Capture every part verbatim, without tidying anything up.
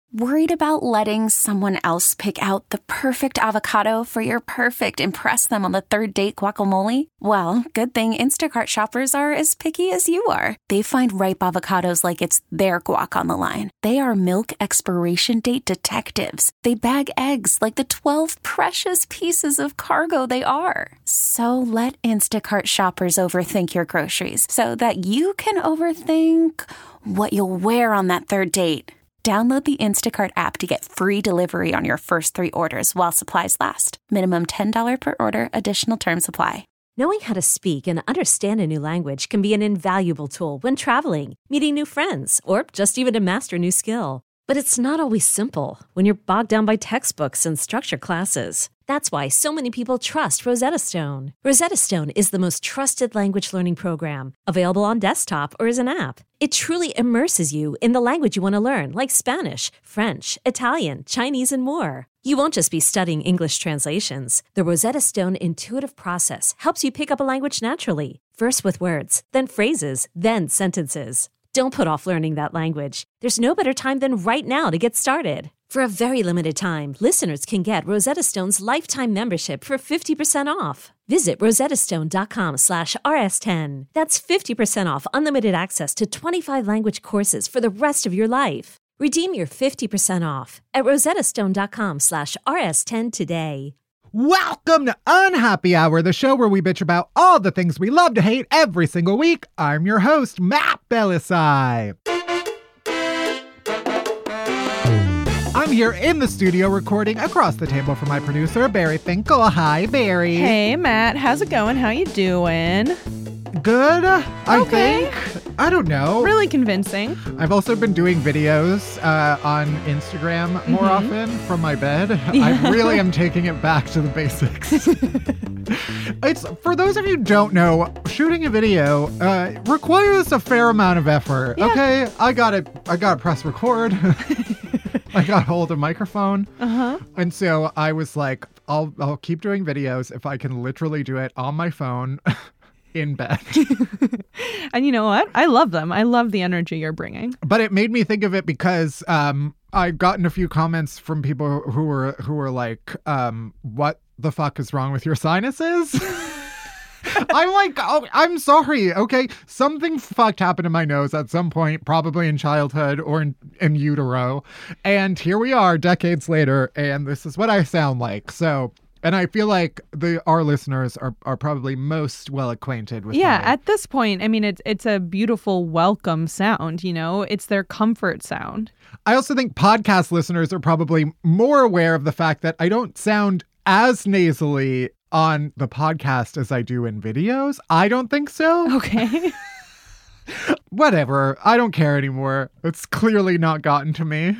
Worried about letting someone else pick out the perfect avocado for your perfect impress them on the third date guacamole? Well, good thing Instacart shoppers are as picky as you are. They find ripe avocados like it's their guac on the line. They are milk expiration date detectives. They bag eggs like the twelve precious pieces of cargo they are. So let Instacart shoppers overthink your groceries so that you can overthink what you'll wear on that third date. Download the Instacart app to get free delivery on your first three orders while supplies last. Minimum ten dollars per order. Additional terms apply. Knowing how to speak and understand a new language can be an invaluable tool when traveling, meeting new friends, or just even to master a new skill. But it's not always simple when you're bogged down by textbooks and structured classes. That's why so many people trust Rosetta Stone. Rosetta Stone is the most trusted language learning program, available on desktop or as an app. It truly immerses you in the language you want to learn, like Spanish, French, Italian, Chinese, and more. You won't just be studying English translations. The Rosetta Stone intuitive process helps you pick up a language naturally, first with words, then phrases, then sentences. Don't put off learning that language. There's no better time than right now to get started. For a very limited time, listeners can get Rosetta Stone's lifetime membership for fifty percent off. Visit rosettastone.com slash rs10. That's fifty percent off unlimited access to twenty-five language courses for the rest of your life. Redeem your fifty percent off at rosettastone.com slash rs10 today. Welcome to Unhappy Hour, the show where we bitch about all the things we love to hate every single week. I'm your host, Matt Belisai. I'm here in the studio recording across the table from my producer, Barry Finkel. Hi, Barry. Hey, Matt. How's it going? How you doing? Good, I Okay. think. I don't know. Really convincing. I've also been doing videos uh, on Instagram more Mhm. often from my bed. Yeah. I really am taking it back to the basics. It's for those of you who don't know, shooting a video uh, requires a fair amount of effort. Yeah. Okay, I gotta, I gotta press record. I got hold of a microphone, Uh-huh. and so I was like, I'll, I'll keep doing videos if I can literally do it on my phone. In bed. And you know what? I love them. I love the energy you're bringing. But it made me think of it because um, I've gotten a few comments from people who were who were like, um, "What the fuck is wrong with your sinuses?" I'm like, oh, I'm sorry. Okay, something fucked happened in my nose at some point, probably in childhood or in, in utero, and here we are, decades later, and this is what I sound like. So. And I feel like the our listeners are, are probably most well acquainted with Yeah, me. at this point, I mean, it's it's a beautiful welcome sound, you know? It's their comfort sound. I also think podcast listeners are probably more aware of the fact that I don't sound as nasally on the podcast as I do in videos. I don't think so. Okay. Whatever. I don't care anymore. It's clearly not gotten to me.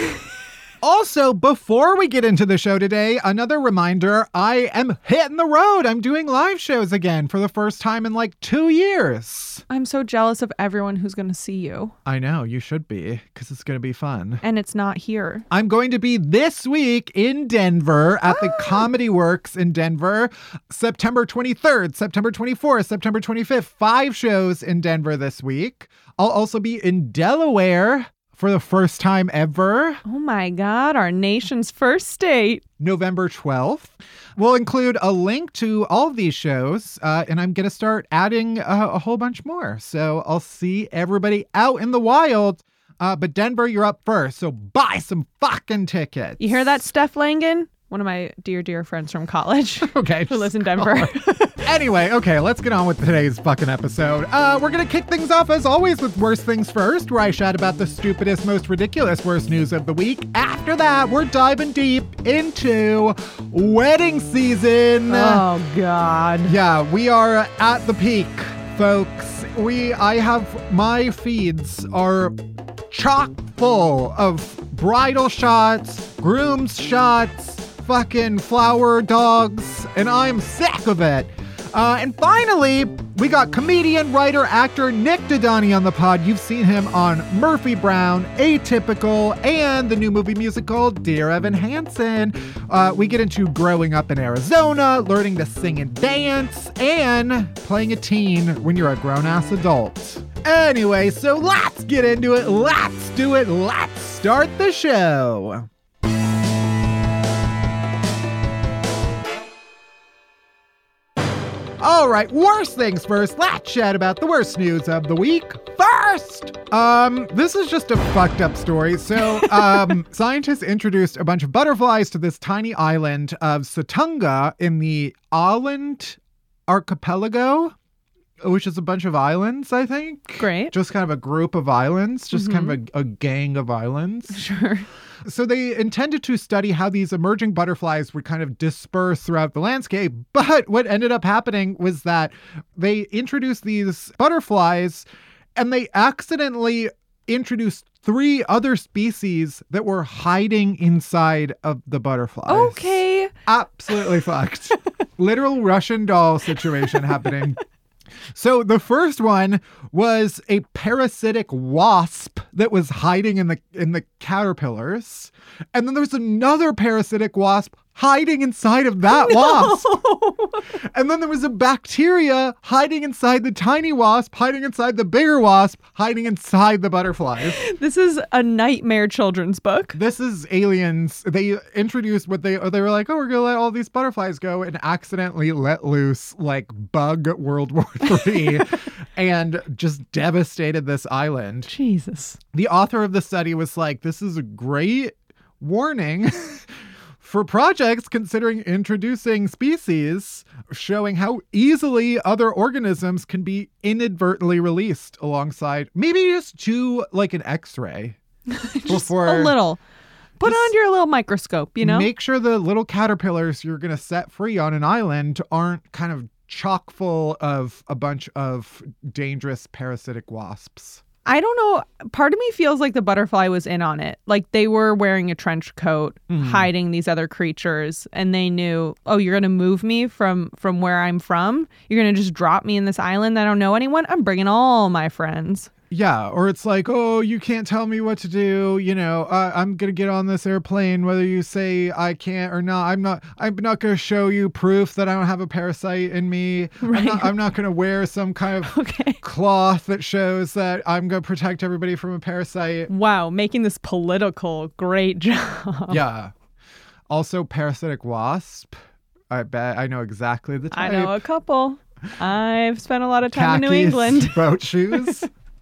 Also, before we get into the show today, another reminder, I am hitting the road. I'm doing live shows again for the first time in like two years. I'm so jealous of everyone who's going to see you. I know, you should be, because it's going to be fun. And it's not here. I'm going to be this week in Denver at the Comedy Works in Denver, September twenty-third, September twenty-fourth, September twenty-fifth. Five shows in Denver this week. I'll also be in Delaware for the first time ever. Oh my God, our nation's first state. November twelfth. We'll include a link to all of these shows, uh, and I'm going to start adding uh, a whole bunch more. So I'll see everybody out in the wild. Uh, but Denver, you're up first, so buy some fucking tickets. You hear that, Steph Langan? One of my dear, dear friends from college. Okay. Who lives in Denver. Anyway, okay, let's get on with today's fucking episode. Uh, we're going to kick things off, as always, with Worst Things First, where I chat about the stupidest, most ridiculous worst news of the week. After that, we're diving deep into wedding season. Oh, God. Yeah, we are at the peak, folks. We, I have, my feeds are chock full of bridal shots, groom's shots, fucking flower dogs, and I'm sick of it. Uh, and finally, we got comedian, writer, actor Nick Dodani on the pod. You've seen him on Murphy Brown, Atypical, and the new movie musical, Dear Evan Hansen. Uh, we get into growing up in Arizona, learning to sing and dance, and playing a teen when you're a grown-ass adult. Anyway, so let's get into it. Let's do it. Let's start the show. All right, worst things first. Let's chat about the worst news of the week first. Um, this is just a fucked up story. So, um, scientists introduced a bunch of butterflies to this tiny island of Satunga in the Åland archipelago, which is a bunch of islands, I think. Great. Just kind of a group of islands, just Mm-hmm. kind of a, a gang of islands. Sure. So they intended to study how these emerging butterflies would kind of disperse throughout the landscape. But what ended up happening was that they introduced these butterflies and they accidentally introduced three other species that were hiding inside of the butterflies. Okay. Absolutely fucked. Literal Russian doll situation happening. So the first one was a parasitic wasp that was hiding in the in the caterpillars. And then there was another parasitic wasp hiding inside of that No. wasp. And then there was a bacteria hiding inside the tiny wasp, hiding inside the bigger wasp, hiding inside the butterflies. This is a nightmare children's book. This is aliens. They introduced what they they were like, oh, we're gonna let all these butterflies go, and accidentally let loose like bug World War Three, and just devastated this island. Jesus. The author of the study was like, this is a great warning for projects considering introducing species, showing how easily other organisms can be inadvertently released alongside. Maybe just do like an X-ray. Just Before- a little. Put Just on your little microscope, you know? Make sure the little caterpillars you're going to set free on an island aren't kind of chock full of a bunch of dangerous parasitic wasps. I don't know. Part of me feels like the butterfly was in on it. Like they were wearing a trench coat, Mhm. hiding these other creatures, and they knew, oh, you're going to move me from from where I'm from? You're going to just drop me in this island that I don't know anyone? I'm bringing all my friends. Yeah, or it's like, oh, you can't tell me what to do. You know, uh, I'm going to get on this airplane, whether you say I can't or not. I'm not, I'm not going to show you proof that I don't have a parasite in me. Right. I'm not, I'm not going to wear some kind of Okay. cloth that shows that I'm going to protect everybody from a parasite. Wow, making this political. Great job. Yeah. Also, parasitic wasp. I bet I know exactly the I type. know a couple. I've spent a lot of time in New Khaki England. boat shoes.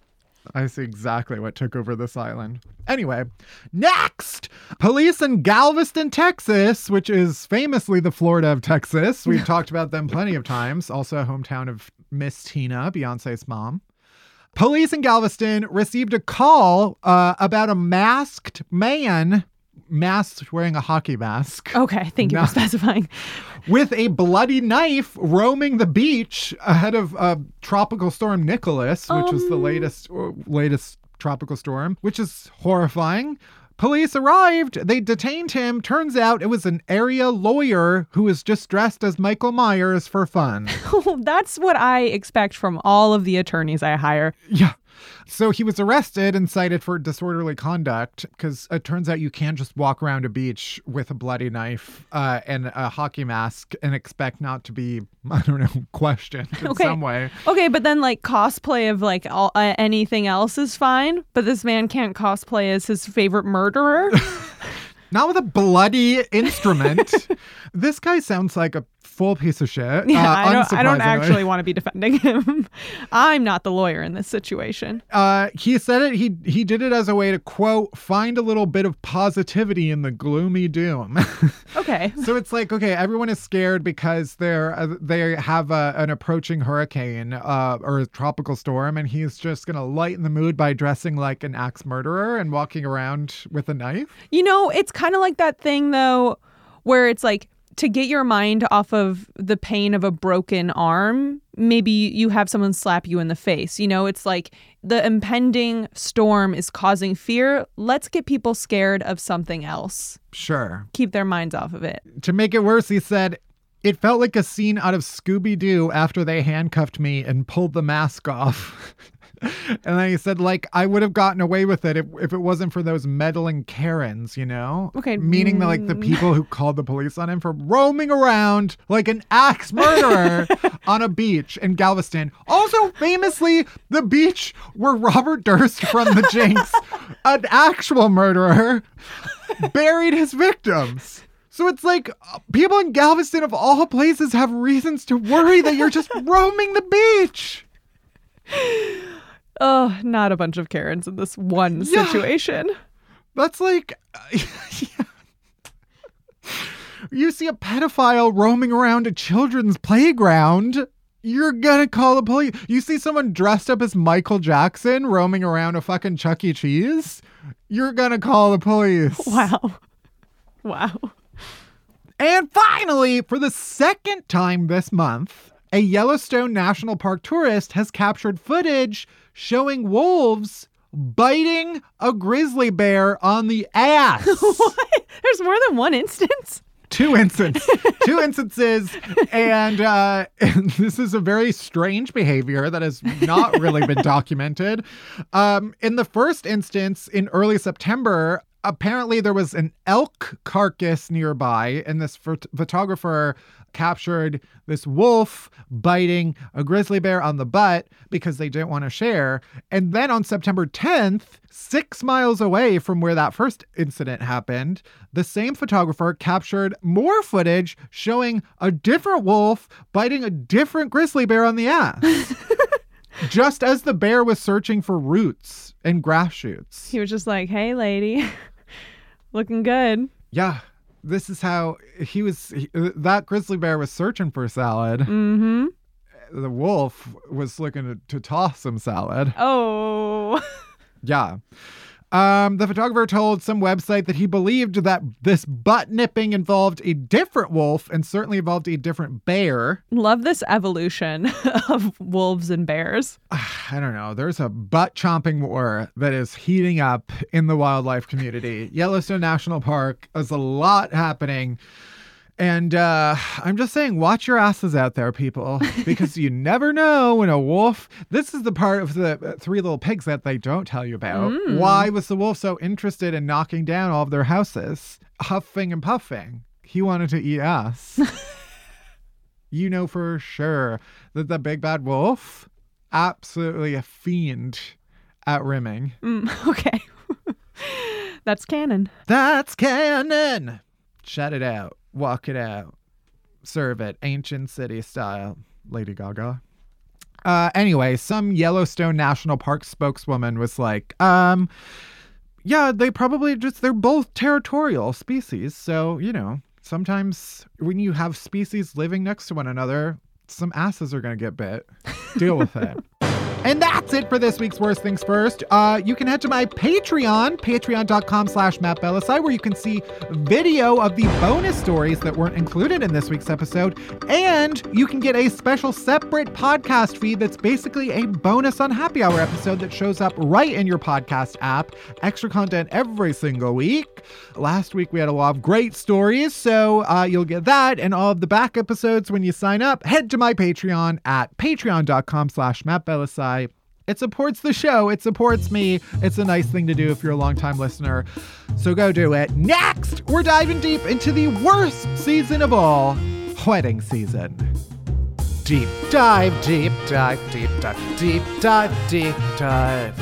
I see exactly what took over this island. Anyway, next! Police in Galveston, Texas, which is famously the Florida of Texas. We've talked about them plenty of times. Also a hometown of Miss Tina, Beyonce's mom. Police in Galveston received a call uh, about a masked man, masked wearing a hockey mask, Okay, thank you No. for specifying. with a bloody knife roaming the beach ahead of uh, Tropical Storm Nicholas, which was the Um. latest uh, latest tropical storm, which is horrifying. Police arrived. They detained him. Turns out it was an area lawyer who was just dressed as Michael Myers for fun. That's what I expect from all of the attorneys I hire. Yeah. So he was arrested and cited for disorderly conduct because it turns out you can't just walk around a beach with a bloody knife uh, and a hockey mask and expect not to be, I don't know, questioned in Okay. some way. Okay, but then like cosplay of like all, uh, anything else is fine, but this man can't cosplay as his favorite murderer. Not with a bloody instrument. This guy sounds like a full piece of shit. Yeah, uh, I don't. I don't unsurprisingly. actually want to be defending him. I'm not the lawyer in this situation. Uh, he said it. He he did it as a way to quote find a little bit of positivity in the gloomy doom. Okay. So it's like, okay, everyone is scared because they're uh, they have a, an approaching hurricane uh, or a tropical storm, and he's just gonna lighten the mood by dressing like an axe murderer and walking around with a knife. You know, it's kind of like that thing though, where it's like to get your mind off of the pain of a broken arm. Maybe you have someone slap you in the face. You know, it's like the impending storm is causing fear. Let's get people scared of something else. Sure. Keep their minds off of it. To make it worse, he said, It felt like a scene out of Scooby-Doo after they handcuffed me and pulled the mask off. And I said, like, I would have gotten away with it if, if it wasn't for those meddling Karens, you know? Okay. Meaning the, like the people who called the police on him for roaming around like an axe murderer on a beach in Galveston. Also, famously, the beach where Robert Durst from the Jinx, an actual murderer, buried his victims. So it's like people in Galveston of all places have reasons to worry that you're just roaming the beach. Oh, not a bunch of Karens in this one Yeah. situation. That's like, yeah. You see a pedophile roaming around a children's playground, you're gonna call the police. You see someone dressed up as Michael Jackson roaming around a fucking Chuck E. Cheese, you're gonna call the police. Wow. Wow. And finally, for the second time this month, a Yellowstone National Park tourist has captured footage showing wolves biting a grizzly bear on the ass. What? There's more than one instance? Two instances. Two instances. And, uh, and this is a very strange behavior that has not really been documented. Um, in the first instance, in early September, apparently there was an elk carcass nearby, and this phot- photographer captured this wolf biting a grizzly bear on the butt because they didn't want to share. And then on September tenth, six miles away from where that first incident happened, the same photographer captured more footage showing a different wolf biting a different grizzly bear on the ass. Just as the bear was searching for roots and grass shoots. He was just like, hey, lady, looking good. Yeah. This is how he was. He, that grizzly bear was searching for salad. Mm-hmm. The wolf was looking to, to toss some salad. Oh. Yeah. Um, the photographer told some website that he believed that this butt nipping involved a different wolf and certainly involved a different bear. Love this evolution of wolves and bears. I don't know. There's a butt chomping war that is heating up in the wildlife community. Yellowstone National Park is a lot happening. And uh, I'm just saying, watch your asses out there, people, because you never know when a wolf. This is the part of the Three Little Pigs that they don't tell you about. Mm. Why was the wolf so interested in knocking down all of their houses? Huffing and puffing. He wanted to eat ass. You know for sure that the big bad wolf, absolutely a fiend at rimming. Mm, okay. That's canon. That's canon. Shut it out. Walk it out. Serve it. Ancient city style. Lady Gaga. Uh, anyway, some Yellowstone National Park spokeswoman was like, um, yeah, they probably just, they're both territorial species. So, you know, sometimes when you have species living next to one another, some asses are going to get bit. Deal with it. And that's it for this week's Worst Things First. Uh, you can head to my Patreon, patreon.com slash Matt Bellassai, where you can see video of the bonus stories that weren't included in this week's episode. And you can get a special separate podcast feed that's basically a bonus on Happy Hour episode that shows up right in your podcast app. Extra content every single week. Last week we had a lot of great stories, so uh, you'll get that and all of the back episodes when you sign up. Head to my Patreon at patreon.com slash Matt Bellassai. It supports the show. It supports me. It's a nice thing to do if you're a longtime listener. So go do it. Next, we're diving deep into the worst season of all, wedding season. Deep dive, deep dive, deep dive, deep dive, deep dive.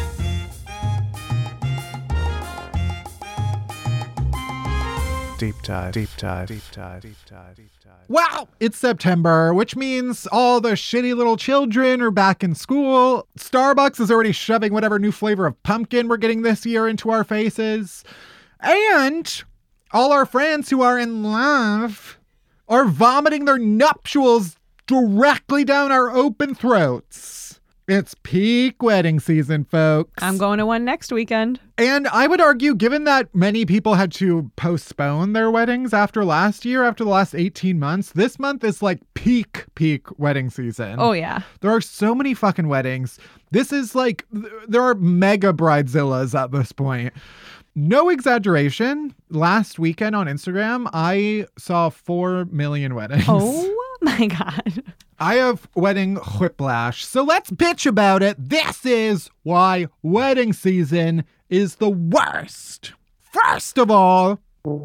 Deep dive, deep dive, deep dive, deep dive, deep dive. Wow, it's September, which means all the shitty little children are back in school. Starbucks is already shoving whatever new flavor of pumpkin we're getting this year into our faces. And all our friends who are in love are vomiting their nuptials directly down our open throats. It's peak wedding season, folks. I'm going to one next weekend. And I would argue, given that many people had to postpone their weddings after last year, after the last eighteen months, this month is like peak, peak wedding season. Oh, yeah. There are so many fucking weddings. This is like, there are mega bridezillas at this point. No exaggeration. Last weekend on Instagram, I saw four million weddings. Oh my God. I have wedding whiplash. So let's bitch about it. This is why wedding season is the worst. First of all,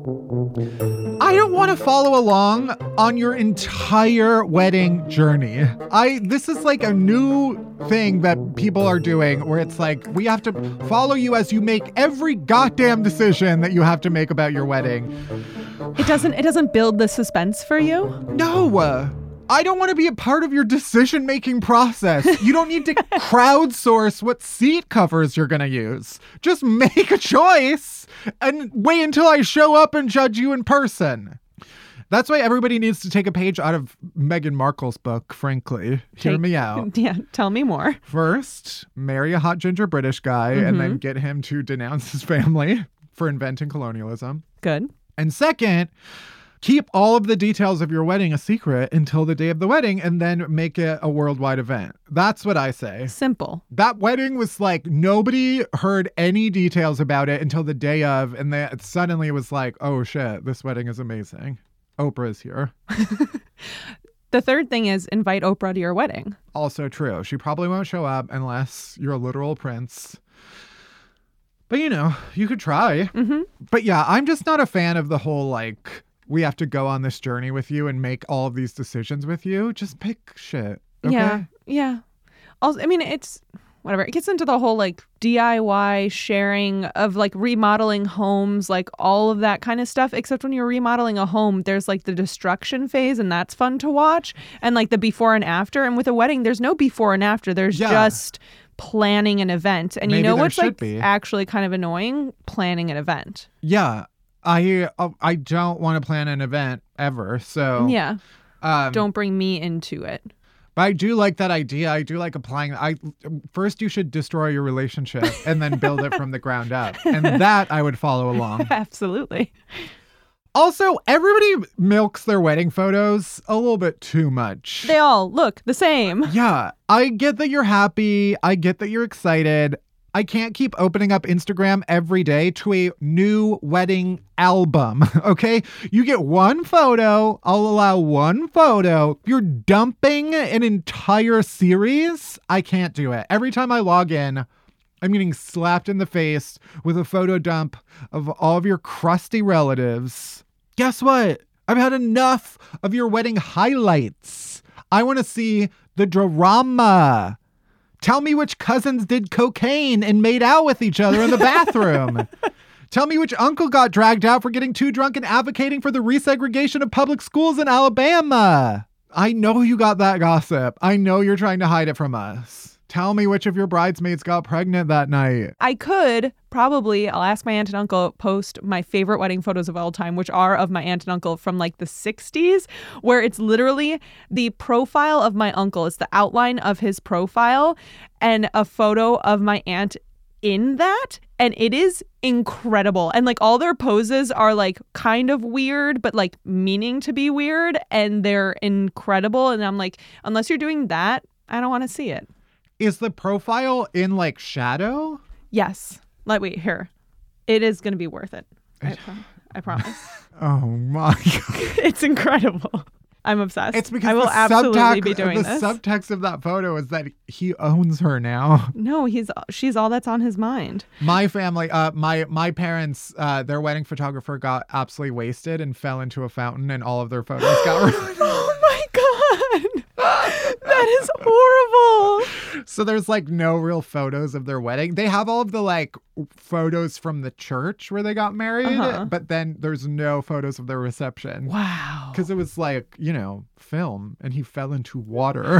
I don't want to follow along on your entire wedding journey. I this is like a new thing that people are doing where it's like we have to follow you as you make every goddamn decision that you have to make about your wedding. It doesn't it doesn't build the suspense for you? No. Uh, I don't want to be a part of your decision-making process. You don't need to crowdsource what seat covers you're going to use. Just make a choice and wait until I show up and judge you in person. That's why everybody needs to take a page out of Meghan Markle's book, frankly. Hear Take, me out. Yeah, tell me more. First, marry a hot ginger British guy Mm-hmm. and then get him to denounce his family for inventing colonialism. Good. And second, keep all of the details of your wedding a secret until the day of the wedding and then make it a worldwide event. That's what I say. Simple. That wedding was like, nobody heard any details about it until the day of, and they suddenly was like, oh shit, this wedding is amazing. Oprah's here. The third thing is invite Oprah to your wedding. Also true. She probably won't show up unless you're a literal prince. But you know, you could try. Mm-hmm. But yeah, I'm just not a fan of the whole like, we have to go on this journey with you and make all of these decisions with you. Just pick shit. Okay? Yeah. Yeah. Also, I mean, it's whatever. It gets into the whole like D I Y sharing of like remodeling homes, like all of that kind of stuff. Except when you're remodeling a home, there's like the destruction phase and that's fun to watch. And like the before and after. And with a wedding, there's no before and after. There's Yeah. just planning an event. And Maybe you know there what's should like be. actually kind of annoying? Planning an event. Yeah. I uh, I don't want to plan an event ever. So Yeah. um, Don't bring me into it. But I do like that idea. I do like applying. I first you should destroy your relationship and then build it from the ground up, and that I would follow along. Absolutely. Also, everybody milks their wedding photos a little bit too much. They all look the same. Yeah, I get that you're happy. I get that you're excited. I can't keep opening up Instagram every day to a new wedding album, okay? You get one photo. I'll allow one photo. You're dumping an entire series? I can't do it. Every time I log in, I'm getting slapped in the face with a photo dump of all of your crusty relatives. Guess what? I've had enough of your wedding highlights. I want to see the drama. Tell me which cousins did cocaine and made out with each other in the bathroom. Tell me which uncle got dragged out for getting too drunk and advocating for the resegregation of public schools in Alabama. I know you got that gossip. I know you're trying to hide it from us. Tell me which of your bridesmaids got pregnant that night. I could probably, I'll ask my aunt and uncle, post my favorite wedding photos of all time, which are of my aunt and uncle from like the sixties, where it's literally the profile of my uncle. It's the outline of his profile and a photo of my aunt in that. And it is incredible. And like all their poses are like kind of weird, but like meaning to be weird. And they're incredible. And I'm like, unless you're doing that, I don't want to see it. Is the profile in like shadow? Yes. Like, wait, here. It is going to be worth it. I, pro- I promise. Oh my God. It's incredible. I'm obsessed. It's because I will the absolutely subtext, be doing the this. subtext of that photo is that he owns her now. No, he's she's all that's on his mind. My family, uh, my my parents, uh, their wedding photographer got absolutely wasted and fell into a fountain, and all of their photos got ruined. Oh my God. That is horrible. So there's like no real photos of their wedding. They have all of the like photos from the church where they got married, Uh-huh. but then there's no photos of their reception. Wow. Because it was like, you know, film, and he fell into water.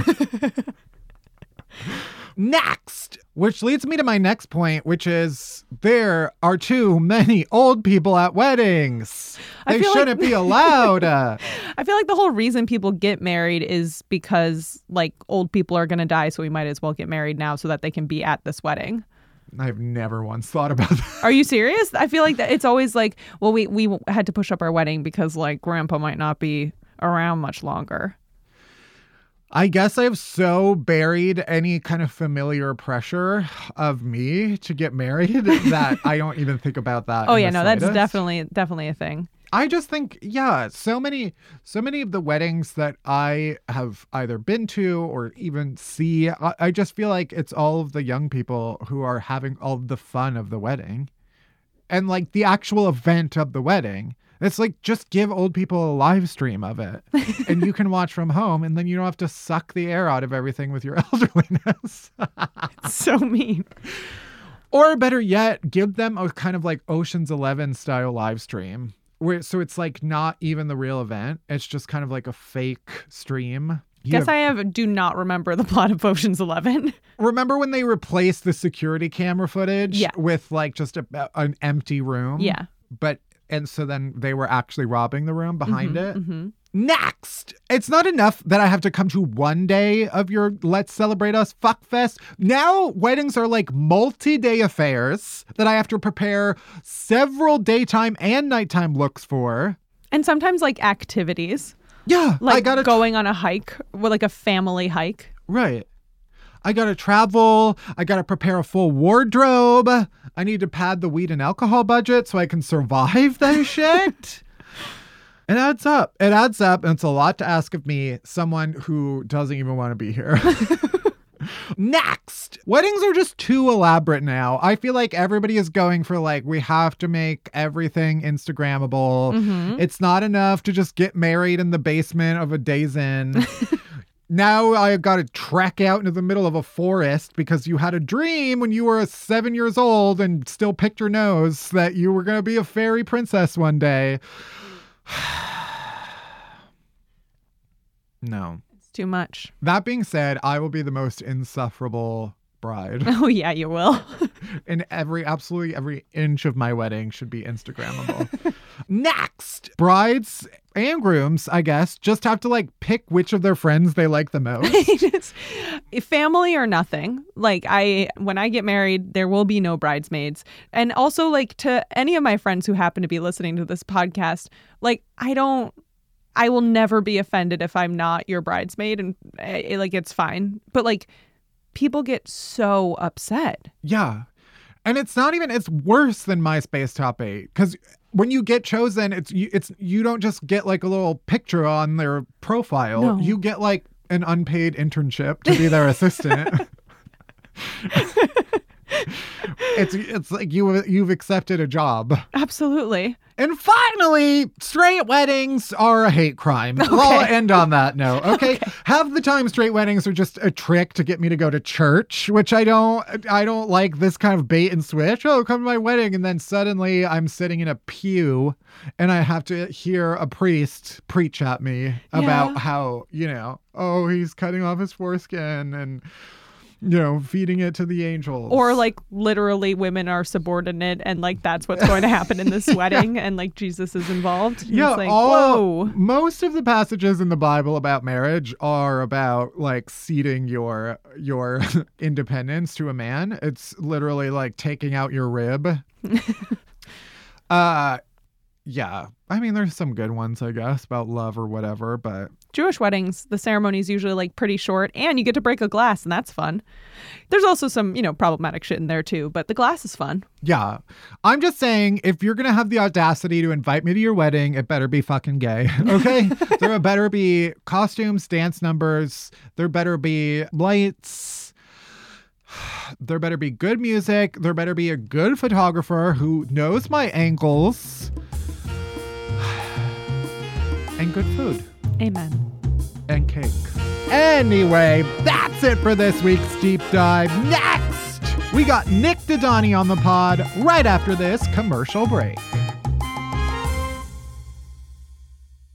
Next, which leads me to my next point, which is there are too many old people at weddings. I They feel like- shouldn't be allowed. Uh, I feel like the whole reason people get married is because like old people are going to die, so we might as well get married now so that they can be at this wedding. I've never once thought about that. Are you serious? I feel like that it's always like, well, we we had to push up our wedding because like grandpa might not be around much longer. I guess I've so buried any kind of familiar pressure of me to get married that I don't even think about that. Oh in yeah, the no, that's slightest. definitely definitely a thing. I just think, yeah, so many, so many of the weddings that I have either been to or even see, I, I just feel like it's all of the young people who are having all the fun of the wedding and like the actual event of the wedding. It's like, just give old people a live stream of it and you can watch from home and then you don't have to suck the air out of everything with your elderliness. So mean. Or better yet, give them a kind of like Ocean's Eleven style live stream. Where, so it's like not even the real event. It's just kind of like a fake stream. You Guess have, I have do not remember the plot of Ocean's Eleven. Remember when they replaced the security camera footage Yeah. with like just a, an empty room? Yeah. But, and so then they were actually robbing the room behind Mhm, it. mhm. Next, it's not enough that I have to come to one day of your Let's Celebrate Us fuck fest. Now weddings are like multi-day affairs that I have to prepare several daytime and nighttime looks for. And sometimes like activities. Yeah, Like I gotta going on a hike, or like a family hike. right. I gotta travel. I gotta prepare a full wardrobe. I need to pad the weed and alcohol budget so I can survive that shit. It adds up. It adds up. And it's a lot to ask of me, someone who doesn't even want to be here. Next, weddings are just too elaborate now. I feel like everybody is going for like, we have to make everything Instagrammable. Mhm. It's not enough to just get married in the basement of a Days Inn. Now I've got to trek out into the middle of a forest because you had a dream when you were seven years old and still picked your nose that you were going to be a fairy princess one day. No. It's too much. That being said, I will be the most insufferable bride. Oh yeah, you will. And every, absolutely every inch of my wedding should be Instagrammable. Next, brides and grooms, I guess, just have to like pick which of their friends they like the most. Just, family or nothing. Like I, when I get married, there will be no bridesmaids. And also like to any of my friends who happen to be listening to this podcast, like I don't, I will never be offended if I'm not your bridesmaid and uh, like, it's fine. But like people get so upset. Yeah. And it's not even, it's worse than MySpace Top eight. Because when you get chosen, it's you, it's you don't just get like a little picture on their profile. No. You get like an unpaid internship to be their assistant. It's it's like you you've accepted a job. Absolutely. And finally, straight weddings are a hate crime. Okay. I'll end on that note. Okay? Okay. Half the time straight weddings are just a trick to get me to go to church, which I don't I don't like this kind of bait and switch. Oh, come to my wedding. And then suddenly I'm sitting in a pew and I have to hear a priest preach at me about Yeah. how, you know, oh, he's cutting off his foreskin and, you know, feeding it to the angels. Or like literally women are subordinate and like that's what's going to happen in this wedding and like Jesus is involved. And Yeah, it's like, all, whoa. most of the passages in the Bible about marriage are about like ceding your your independence to a man. It's literally like taking out your rib. uh yeah. I mean, there's some good ones, I guess, about love or whatever, but Jewish weddings, the ceremony is usually like pretty short and you get to break a glass and that's fun. There's also some, you know, problematic shit in there too, but the glass is fun. yeah. I'm just saying, if you're going to have the audacity to invite me to your wedding, it better be fucking gay, okay? There better be costumes, dance numbers. There better be lights. There better be good music. There better be a good photographer who knows my angles. And good food. Amen. And cake. Anyway, that's it for this week's deep dive. Next, we got Nick Dodani on the pod right after this commercial break.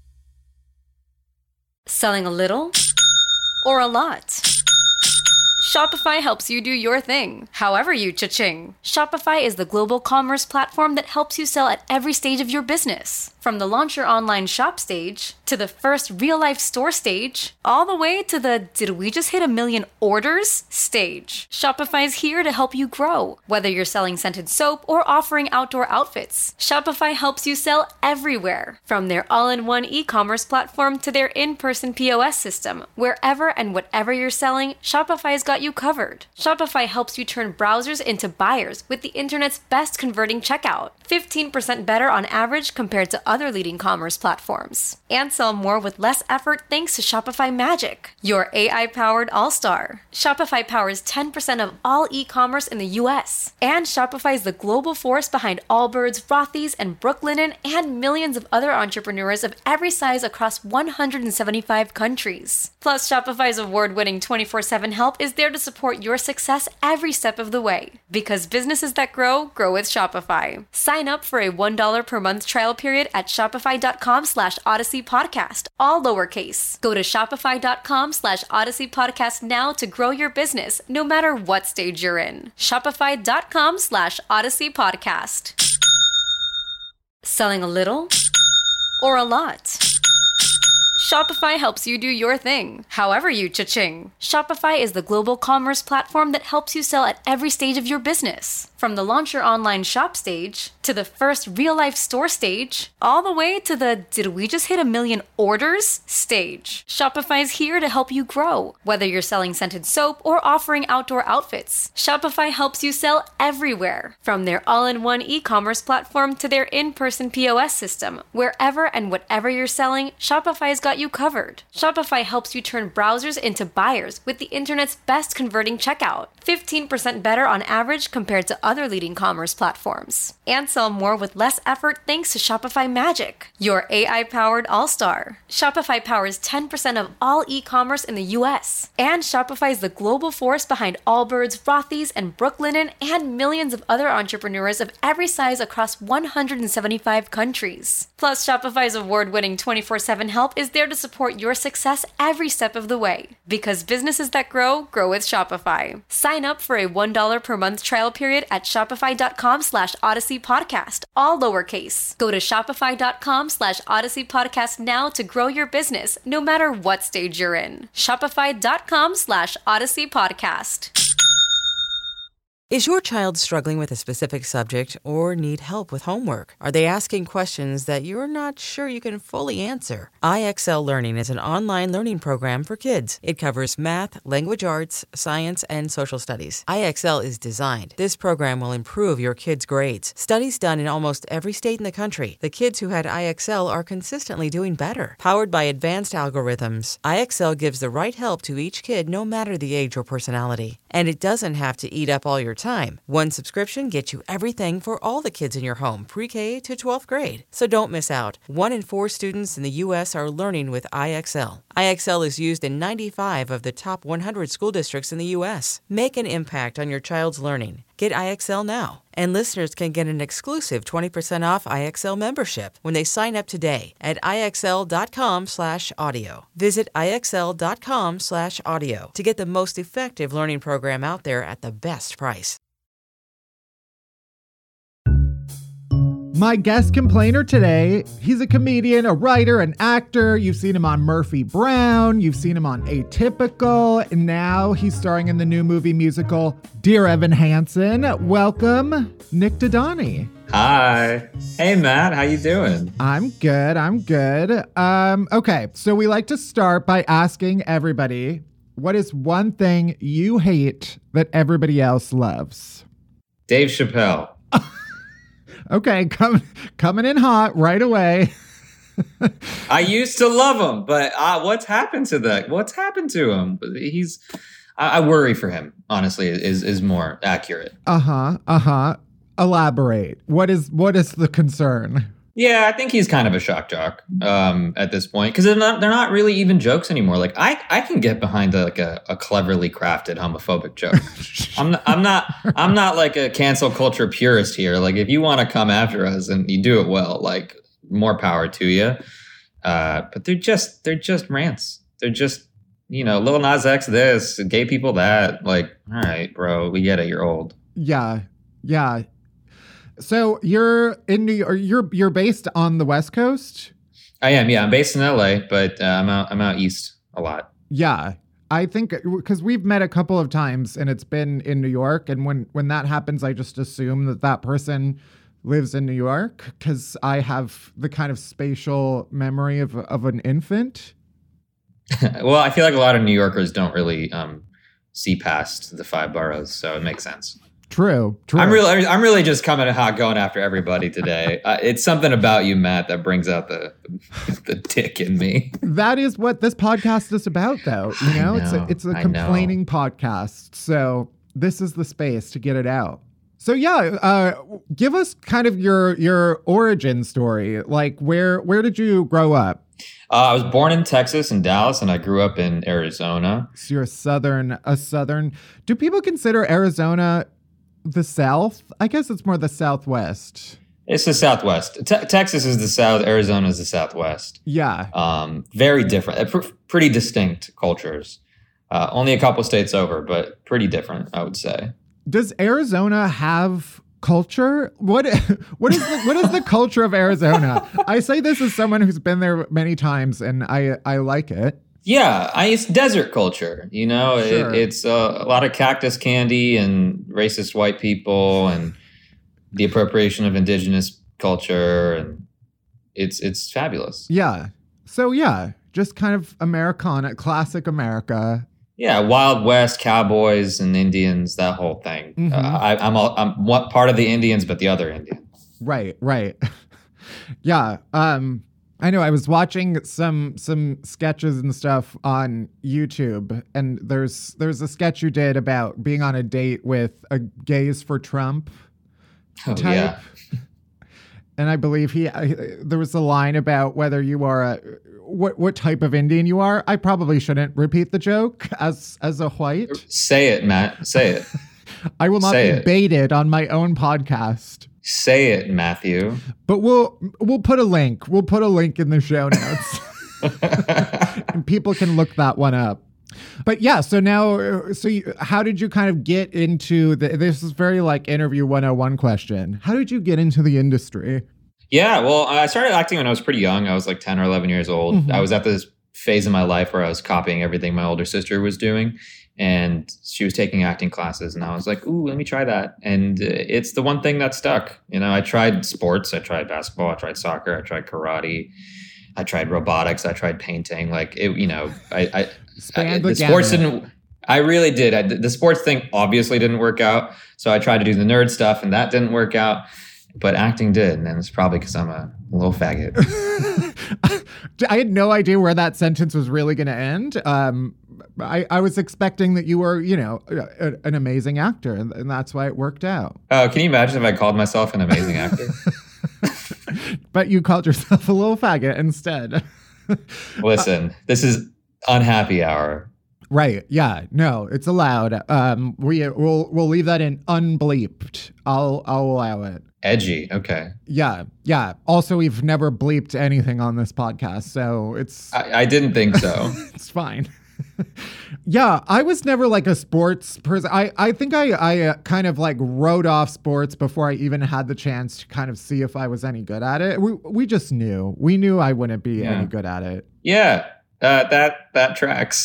Selling a little or a lot? Shopify helps you do your thing, however you cha-ching. Shopify is the global commerce platform that helps you sell at every stage of your business. From the launch your online shop stage, to the first real-life store stage, all the way to the did we just hit a million orders stage. Shopify is here to help you grow. Whether you're selling scented soap or offering outdoor outfits, Shopify helps you sell everywhere. From their all-in-one e-commerce platform to their in-person P O S system, wherever and whatever you're selling, Shopify's got you covered. Shopify helps you turn browsers into buyers with the internet's best converting checkout, fifteen percent better on average compared to other leading commerce platforms. And sell more with less effort thanks to Shopify Magic, your A I-powered all-star. Shopify powers ten percent of all e-commerce in the U S. And Shopify is the global force behind Allbirds, Rothy's, and Brooklinen, and millions of other entrepreneurs of every size across one hundred seventy-five countries. Plus, Shopify's award-winning twenty-four seven help is there to support your success every step of the way. Because businesses that grow, grow with Shopify. Sign up for a one dollar per month trial period at shopify.com slash Odyssey Podcast, all lowercase. Go to shopify.com slash Odyssey Podcast now to grow your business, no matter what stage you're in. Shopify.com slash Odyssey Podcast. Selling a little or a lot? Shopify helps you do your thing, however you cha-ching. Shopify is the global commerce platform that helps you sell at every stage of your business. From the launch your online shop stage, to the first real-life store stage, all the way to the did we just hit a million orders stage. Shopify is here to help you grow. Whether you're selling scented soap or offering outdoor outfits, Shopify helps you sell everywhere. From their all-in-one e-commerce platform to their in-person P O S system, wherever and whatever you're selling, Shopify's got you covered. Shopify helps you turn browsers into buyers with the internet's best converting checkout, fifteen percent better on average compared to other leading commerce platforms. And sell more with less effort thanks to Shopify Magic, your A I-powered all-star. Shopify powers ten percent of all e-commerce in the U S. And Shopify is the global force behind Allbirds, Rothy's, and Brooklinen, and millions of other entrepreneurs of every size across one hundred seventy-five countries. Plus, Shopify's award-winning twenty-four seven help is there to support your success every step of the way. Because businesses that grow, grow with Shopify. Sign up for a one dollar per month trial period at shopify.com slash Odyssey Podcast, all lowercase. Go to shopify.com slash Odyssey Podcast now to grow your business, no matter what stage you're in. Shopify.com slash Odyssey Podcast. Is your child struggling with a specific subject or need help with homework? Are they asking questions that you're not sure you can fully answer? I X L Learning is an online learning program for kids. It covers math, language arts, science, and social studies. I X L is designed. This program will improve your kids' grades. Studies done in almost every state in the country. The kids who had I X L are consistently doing better. Powered by advanced algorithms, I X L gives the right help to each kid no matter the age or personality. And it doesn't have to eat up all your time. One subscription gets you everything for all the kids in your home, pre-K to twelfth grade. So don't miss out. One in four students in the U S are learning with I X L. I X L is used in ninety-five of the top one hundred school districts in the U S. Make an impact on your child's learning. Get I X L now. And listeners can get an exclusive twenty percent off I X L membership when they sign up today at IXL.com slash audio. Visit IXL.com slash audio to get the most effective learning program out there at the best price. My guest complainer today, he's a comedian, a writer, an actor. You've seen him on Murphy Brown. You've seen him on Atypical. And now he's starring in the new movie musical, Dear Evan Hansen. Welcome, Nick Dodani. Hi. Hey, Matt. How you doing? I'm good. I'm good. Um, okay, so we like to start by asking everybody, what is one thing you hate that everybody else loves? Dave Chappelle. Okay, come, coming in hot right away. I used to love him, but uh, what's happened to that? What's happened to him? He's, I, I worry for him, honestly, is is more accurate. Uh-huh, uh-huh. Elaborate. What is what is the concern? Yeah, I think he's kind of a shock jock um, at this point because they're not they're not really even jokes anymore. Like I, I can get behind a, like a, a cleverly crafted homophobic joke. I'm not, I'm not I'm not like a cancel culture purist here. Like if you want to come after us and you do it well, like more power to you. Uh, but they're just they're just rants. They're just you know, Lil Nas X this, gay people that. Like, all right, bro, we get it. You're old. Yeah, yeah. So you're in New York. You're you're based on the West Coast. I am. Yeah, I'm based in L A, but uh, I'm out. I'm out east a lot. Yeah, I think because we've met a couple of times, and it's been in New York. And when when that happens, I just assume that that person lives in New York because I have the kind of spatial memory of of an infant. Well, I feel like a lot of New Yorkers don't really um, see past the five boroughs, so it makes sense. True, true. I'm really, I'm really just coming hot, going after everybody today. uh, it's something about you, Matt, that brings out the the dick in me. That is what this podcast is about, though. You know, know it's a it's a I complaining know. podcast. So this is the space to get it out. So yeah, uh, give us kind of your your origin story. Like, where where did you grow up? Uh, I was born in Texas, in Dallas, and I grew up in Arizona. So you're a southern, a southern. Do people consider Arizona the South? I guess it's more the Southwest. It's the Southwest. Te- Texas is the South. Arizona is the Southwest. Yeah. Um, very different. Uh, pr- pretty distinct cultures. Uh, only a couple states over, but pretty different, I would say. Does Arizona have culture? What what is the, what is the culture of Arizona? I say this as someone who's been there many times, and I I like it. Yeah, I, it's desert culture. You know, Sure. it, it's uh, a lot of cactus candy and racist white people and the appropriation of indigenous culture, and it's it's fabulous. Yeah. So yeah, just kind of Americana, classic America. Yeah, Wild West, cowboys and Indians, that whole thing. Mm-hmm. Uh, I, I'm all, I'm what part of the Indians, but the other Indian. Right, right. Yeah. Um, I know I was watching some some sketches and stuff on YouTube, and there's there's a sketch you did about being on a date with a Gays for Trump Oh, type. yeah. And I believe he I, there was a line about whether you are a what what type of Indian you are. I probably shouldn't repeat the joke as as a white. Say it, Matt. Say it. I will not Say be it. baited on my own podcast. Say it, Matthew. But we'll we'll put a link. We'll put a link in the show notes. And people can look that one up. But yeah, so now, uh, so you, how did you kind of get into the, this is very like interview one oh one question. How did you get into the industry? Yeah, well, I started acting when I was pretty young. I was like ten or eleven years old. Mhm. I was at this phase in my life where I was copying everything my older sister was doing. And she was taking acting classes. And I was like, ooh, let me try that. And uh, it's the one thing that stuck. You know, I tried sports. I tried basketball. I tried soccer. I tried karate. I tried robotics. I tried painting. Like, it, you know, I, I, I the the sports gamut. didn't, I really did. I, the sports thing obviously didn't work out. So I tried to do the nerd stuff and that didn't work out. But acting did. And it's probably because I'm a little faggot. I had no idea where that sentence was really going to end. Um, I, I was expecting that you were, you know, a, an amazing actor, and, and that's why it worked out. Oh, can you imagine if I called myself an amazing actor? But you called yourself a little faggot instead. Listen, this is unhappy hour. Right. Yeah. No, it's allowed. Um, we we'll we'll leave that in unbleeped. I'll I'll allow it. Edgy. Okay. Yeah. Yeah. Also, we've never bleeped anything on this podcast, so it's I, I didn't think so. it's fine. Yeah, I was never like a sports person. I, I think I, I uh, kind of like wrote off sports before I even had the chance to kind of see if I was any good at it. We we just knew. We knew I wouldn't be Yeah. any good at it. Yeah, uh, that that tracks.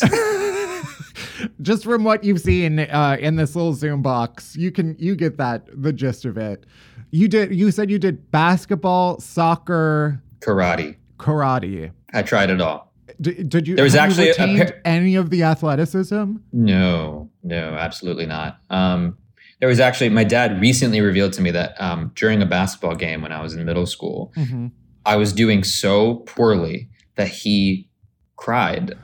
Just from what you've seen uh, in this little Zoom box, you can you get that the gist of it. You did. You said you did basketball, soccer, Karate. karate. I tried it all. D- did you? There was have actually you a retained par- any of the athleticism? No, no, absolutely not. Um, there was actually my dad recently revealed to me that um, during a basketball game when I was in middle school, Mm-hmm. I was doing so poorly that he cried.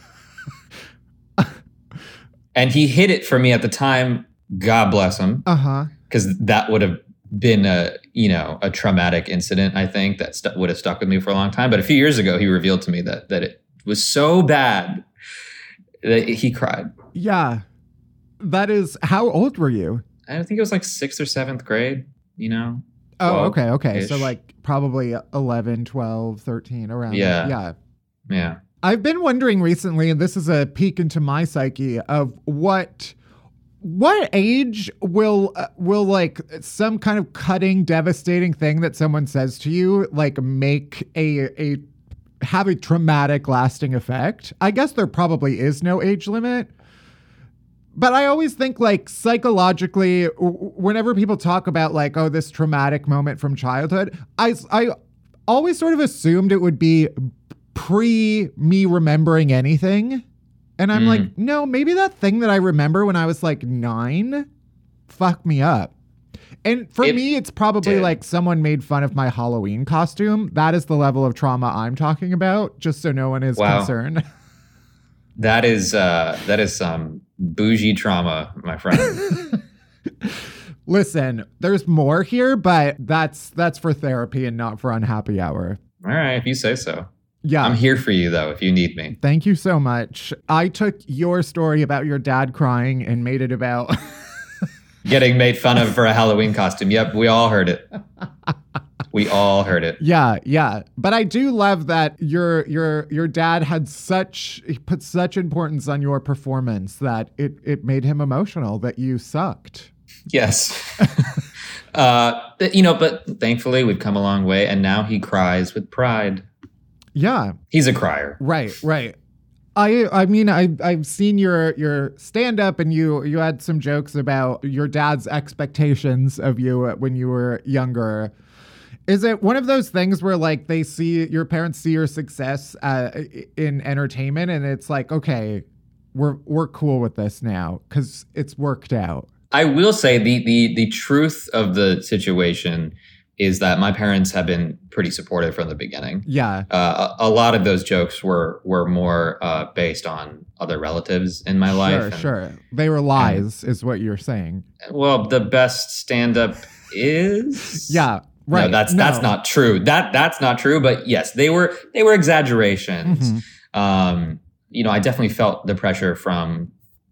And he hid it for me at the time. God bless him, Uh huh. because that would have been a you know a traumatic incident. I think that st- would have stuck with me for a long time. But a few years ago, he revealed to me that that it was so bad that he cried. Yeah. That is. How old were you? I think it was like sixth or seventh grade. You know. Oh, twelve okay, okay. So -ish. like probably eleven, twelve, thirteen around. Yeah. there. Yeah. Yeah. I've been wondering recently, and this is a peek into my psyche, of what what age will uh, will like some kind of cutting, devastating thing that someone says to you like make a a have a traumatic, lasting effect. I guess there probably is no age limit. But I always think, like, psychologically, w- whenever people talk about, like, oh, this traumatic moment from childhood, I, I always sort of assumed it would be pre me remembering anything. And I'm mm. like, no, maybe that thing that I remember when I was, like, nine fucked me up. And for it me, it's probably, did. like, someone made fun of my Halloween costume. That is the level of trauma I'm talking about, just so no one is wow. concerned. That is uh, that is some bougie trauma, my friend. Listen, there's more here, but that's that's for therapy and not for unhappy hour. All right, if you say so. Yeah. I'm here for you, though, if you need me. Thank you so much. I took your story about your dad crying and made it about... getting made fun of for a Halloween costume. Yep, we all heard it. We all heard it. Yeah, yeah. But I do love that your your your dad had such he put such importance on your performance that it it made him emotional that you sucked. Yes. uh, you know, but thankfully we've come a long way, and now he cries with pride. Yeah. He's a crier. Right, right. I I mean I I've seen your your stand up, and you you had some jokes about your dad's expectations of you when you were younger. Is it one of those things where like they see your parents see your success uh, in entertainment and it's like, okay, we're we're cool with this now because it's worked out? I will say the the the truth of the situation is that my parents have been pretty supportive from the beginning. Yeah. Uh, a, a lot of those jokes were were more uh, based on other relatives in my sure, life. Sure, sure. They were lies, and, is what you're saying. Well, the best stand-up is... Yeah, right. No, that's no. that's not true. That that's not true. But yes, they were they were exaggerations. Mm-hmm. Um, you know, I definitely felt the pressure from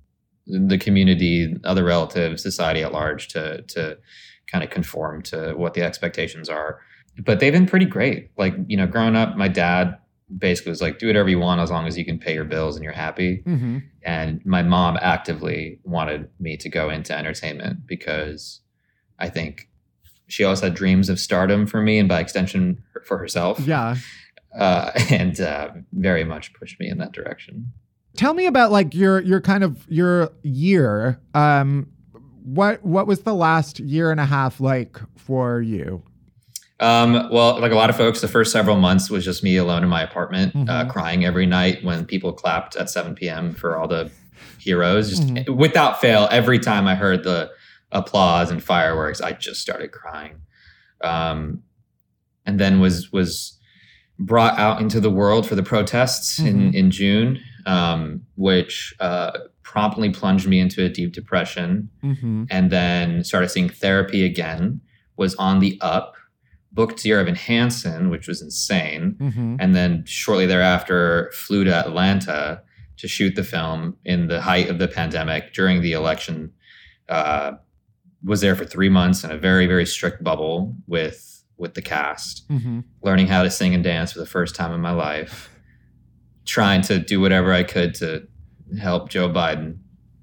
the community, other relatives, society at large to to kind of conform to what the expectations are. But they've been pretty great. Like, you know, growing up, my dad basically was like, do whatever you want as long as you can pay your bills and you're happy. Mm-hmm. And my mom actively wanted me to go into entertainment because I think she always had dreams of stardom for me and by extension for herself. Yeah. Uh, and uh, very much pushed me in that direction. Tell me about like your your kind of your year. Um, what what was the last year and a half like for you? Um, well, like a lot of folks, the first several months was just me alone in my apartment, mm-hmm. uh, crying every night when people clapped at seven p.m. for all the heroes. Just mm-hmm. without fail, every time I heard the applause and fireworks, I just started crying. Um, and then was was brought out into the world for the protests mm-hmm. in in June, um, which uh, promptly plunged me into a deep depression, mm-hmm. and then started seeing therapy again. Was on the up. Booked Dear Evan Hansen, which was insane. Mm-hmm. And then shortly thereafter, flew to Atlanta to shoot the film in the height of the pandemic during the election. Uh, was there for three months in a very, very strict bubble with, with the cast, mm-hmm. learning how to sing and dance for the first time in my life, trying to do whatever I could to help Joe Biden,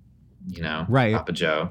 you know, right. Papa Joe.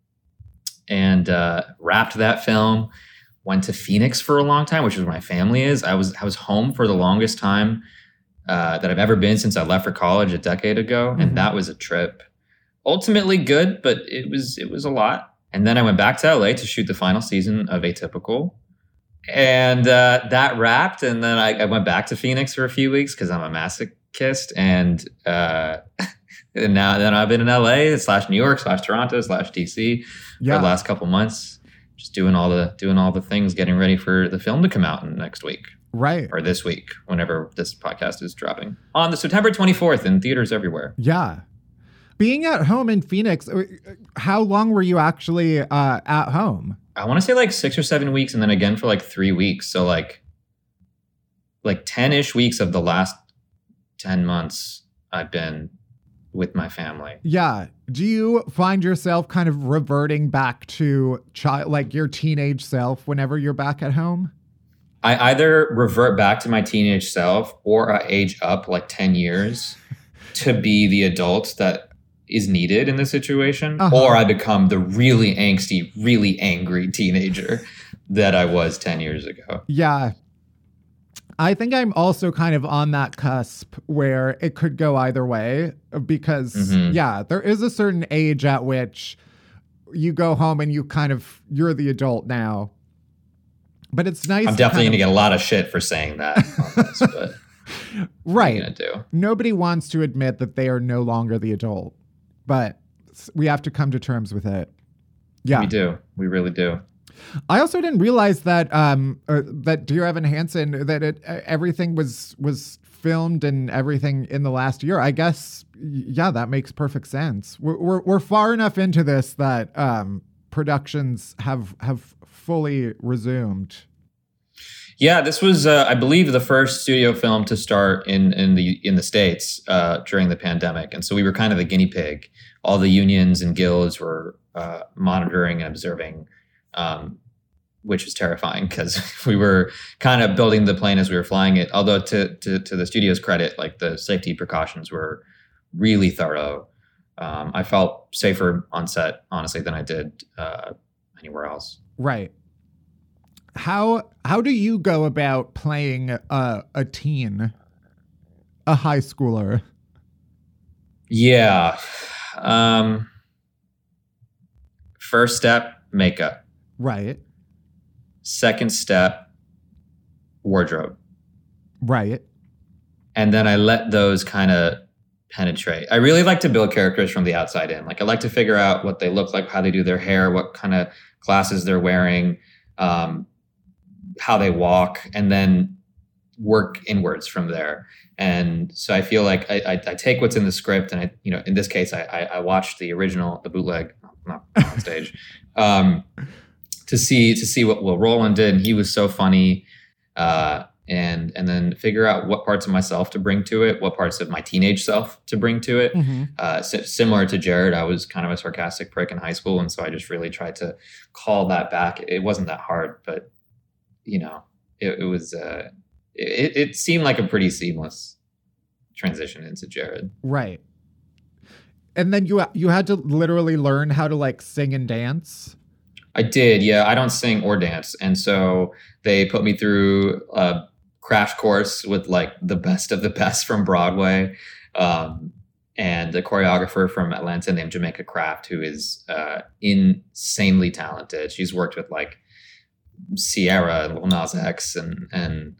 And uh, wrapped that film. Went to Phoenix for a long time, which is where my family is. I was I was home for the longest time uh, that I've ever been since I left for college a decade ago, mm-hmm. and that was a trip. Ultimately good, but it was it was a lot. And then I went back to L A to shoot the final season of Atypical, and uh, that wrapped. And then I, I went back to Phoenix for a few weeks because I'm a masochist, and uh, and now then I've been in L A slash New York slash Toronto slash D C yeah. for the last couple months. Just doing all the doing all the things, getting ready for the film to come out in next week, right? Or this week, whenever this podcast is dropping on the September twenty-fourth in theaters everywhere. Yeah, being at home in Phoenix, how long were you actually uh, at home? I want to say like six or seven weeks, and then again for like three weeks. So like, like ten-ish weeks of the last ten months, I've been with my family. Yeah. Do you find yourself kind of reverting back to child, like your teenage self whenever you're back at home? I either revert back to my teenage self or I age up like ten years to be the adult that is needed in this situation, uh-huh. or I become the really angsty, really angry teenager that I was ten years ago. Yeah. I think I'm also kind of on that cusp where it could go either way because, mm-hmm. yeah, there is a certain age at which you go home and you kind of, you're the adult now. But it's nice. I'm definitely going to get a lot of shit for saying that on this, but right. What are you gonna do? Nobody wants to admit that they are no longer the adult, but we have to come to terms with it. Yeah. We do. We really do. I also didn't realize that um uh, that Dear Evan Hansen, that it uh, everything was was filmed and everything in the last year. I guess yeah, that makes perfect sense. We're we're, we're far enough into this that um productions have have fully resumed. Yeah, this was uh, I believe the first studio film to start in in the in the States uh, during the pandemic, and so we were kind of the guinea pig. All the unions and guilds were uh, monitoring and observing. Um, which was terrifying because we were kind of building the plane as we were flying it. Although to, to, to the studio's credit, like the safety precautions were really thorough. Um, I felt safer on set, honestly, than I did uh, anywhere else. Right. How, how do you go about playing a, a teen, a high schooler? Yeah. Um, first step, makeup. Right. Second step, wardrobe. Right. And then I let those kind of penetrate. I really like to build characters from the outside in. Like I like to figure out what they look like, how they do their hair, what kind of glasses they're wearing, um, how they walk, and then work inwards from there. And so I feel like I, I, I take what's in the script, and I, you know, in this case, I, I, I watched the original, the bootleg, not on stage. Um, to see to see what Will Roland did, and he was so funny, uh, and and then figure out what parts of myself to bring to it, what parts of my teenage self to bring to it. Mm-hmm. Uh, so, similar to Jared, I was kind of a sarcastic prick in high school, and so I just really tried to call that back. It wasn't that hard, but you know, it, it was. Uh, it, it seemed like a pretty seamless transition into Jared. Right. And then you you had to literally learn how to like sing and dance. I did, yeah. I don't sing or dance. And so they put me through a crash course with like the best of the best from Broadway. Um, and a choreographer from Atlanta named Jamaica Kraft, who is uh, insanely talented. She's worked with like Sierra and Lil Nas X and, and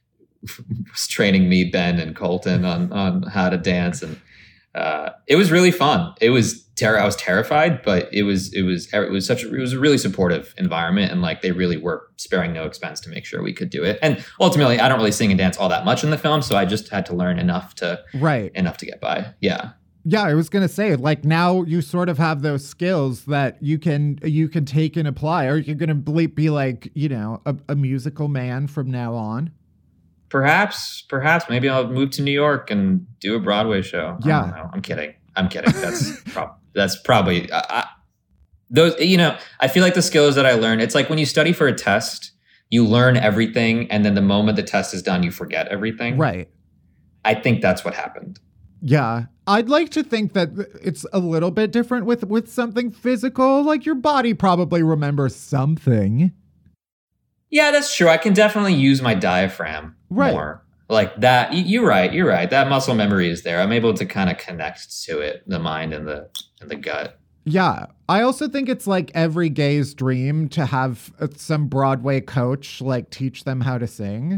was training me, Ben and Colton on, on how to dance. And uh, it was really fun. It was ter- I was terrified, but it was it was it was such a, it was a really supportive environment, and like they really were sparing no expense to make sure we could do it. And ultimately, I don't really sing and dance all that much in the film, so I just had to learn enough to right enough to get by. Yeah. Yeah, I was gonna say, like now you sort of have those skills that you can you can take and apply, or you're gonna be like, you know, a, a musical man from now on. Perhaps, perhaps, maybe I'll move to New York and do a Broadway show. Yeah, I don't know. I'm kidding. I'm kidding. That's prob- that's probably uh, I, those. You know, I feel like the skills that I learned. It's like when you study for a test, you learn everything, and then the moment the test is done, you forget everything. Right. I think that's what happened. Yeah, I'd like to think that it's a little bit different with with something physical. Like your body probably remembers something. Yeah, that's true. I can definitely use my diaphragm right. more. Like that. You're right. You're right. That muscle memory is there. I'm able to kind of connect to it, the mind and the and the gut. Yeah. I also think it's like every gay's dream to have some Broadway coach like teach them how to sing.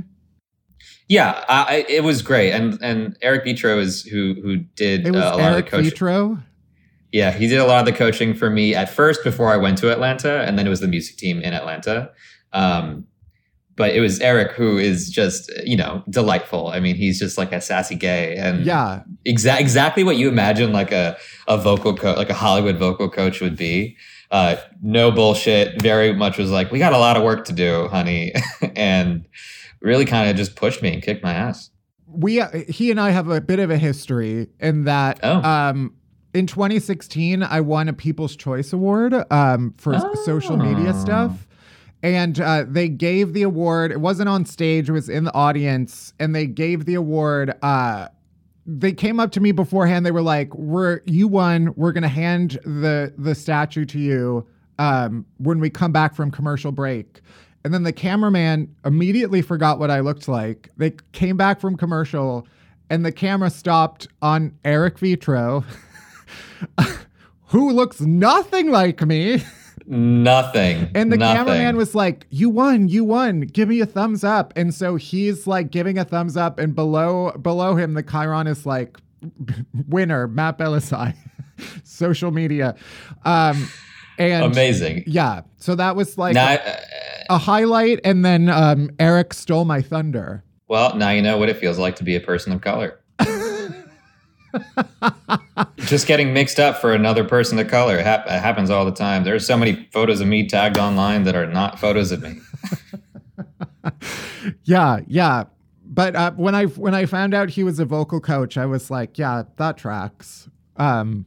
Yeah, I, it was great. And and Eric Vitro is who who did it was uh, a lot Eric of the coaching. Vitro? Yeah, he did a lot of the coaching for me at first before I went to Atlanta, and then it was the music team in Atlanta. Um, but it was Eric who is just, you know, delightful. I mean, he's just like a sassy gay, and yeah, exa- exactly what you imagine like a, a vocal coach, like a Hollywood vocal coach would be. Uh, no bullshit. Very much was like, we got a lot of work to do, honey. And really kind of just pushed me and kicked my ass. We, uh, he and I have a bit of a history in that, oh. um, in twenty sixteen, I won a People's Choice Award, um, for oh. social media stuff. And uh, they gave the award. It wasn't on stage. It was in the audience. And they gave the award. Uh, they came up to me beforehand. They were like, "We're you won. We're going to hand the, the statue to you um, when we come back from commercial break." And then the cameraman immediately forgot what I looked like. They came back from commercial and the camera stopped on Eric Vitro, who looks nothing like me. Nothing. And the nothing. cameraman was like, "You won, you won. Give me a thumbs up." And so he's like giving a thumbs up, and below below him, the Chiron is like, "Winner, Matt Belisai." Social media. Um, and amazing. Yeah. So that was like now, a, uh, a highlight. And then um, Eric stole my thunder. Well, now you know what it feels like to be a person of color. Just getting mixed up for another person of color. It, hap- it happens all the time. There's so many photos of me tagged online that are not photos of me. yeah, yeah. But uh, when I when I found out he was a vocal coach, I was like, yeah, that tracks. Um,